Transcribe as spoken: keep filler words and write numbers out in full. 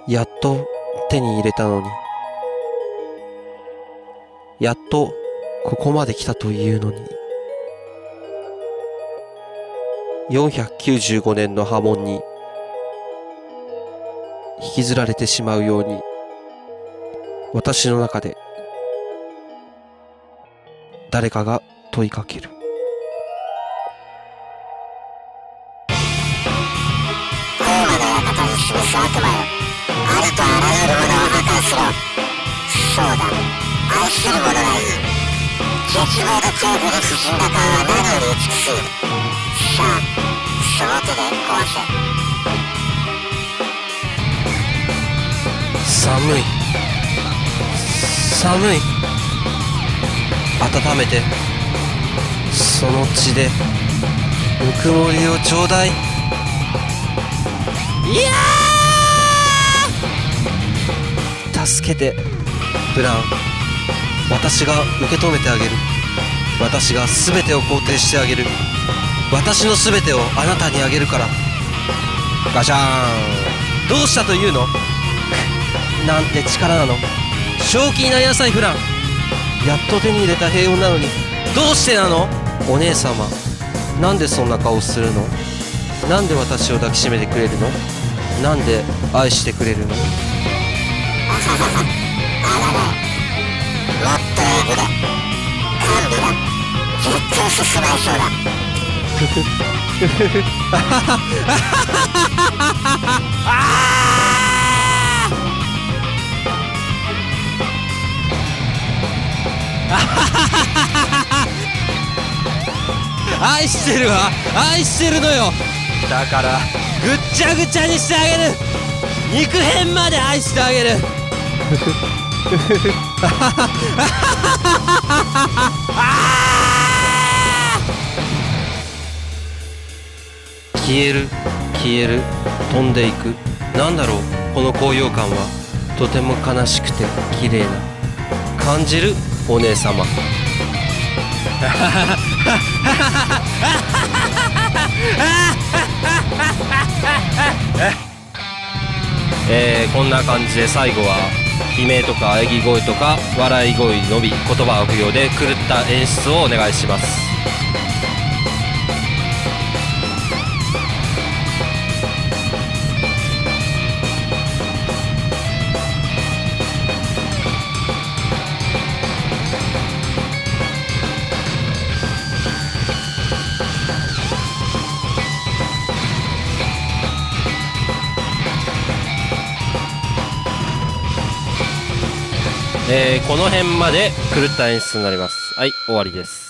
やっと手に入れたのに、やっとここまで来たというのに、よんひゃくきゅうじゅうごねんの波紋に引きずられてしまうように、私の中で誰かが問いかける。 ゴーマの館に住む悪魔よ、ありとあらゆるものを破壊しろ。そうだ、愛するものがいい。絶望と恐怖に沈んだ顔は何より美しい。さあ、その手で壊せ。 寒い寒い、温めて、その血でぬくもりをちょうだい。いやー、助けてブラン。私が受け止めてあげる。私が全てを肯定してあげる。私の全てをあなたにあげるから。ガシャーン。どうしたというの？なんて力なの。正気になりなさいフラン。やっと手に入れた平穏なのに、どうしてなの？お姉様、なんでそんな顔するの？なんで私を抱きしめてくれるの？なんで愛してくれるの？ あははは、あらら、もっとえぐれ。甘美だ、ずっと進まいそうだ。 ふふふふふ、あははははは、愛してるわ、愛してるのよ。だからぐっちゃぐちゃにしてあげる。肉片まで愛してあげる。消える消える、飛んでいく。なんだろう、この高揚感は。とても悲しくて綺麗な感じるお姉様。えー、こんな感じで最後は悲鳴とか喘ぎ声とか笑い声のみ、言葉は不要で狂った演出をお願いします。えー、この辺まで狂った演出になります。はい、終わりです。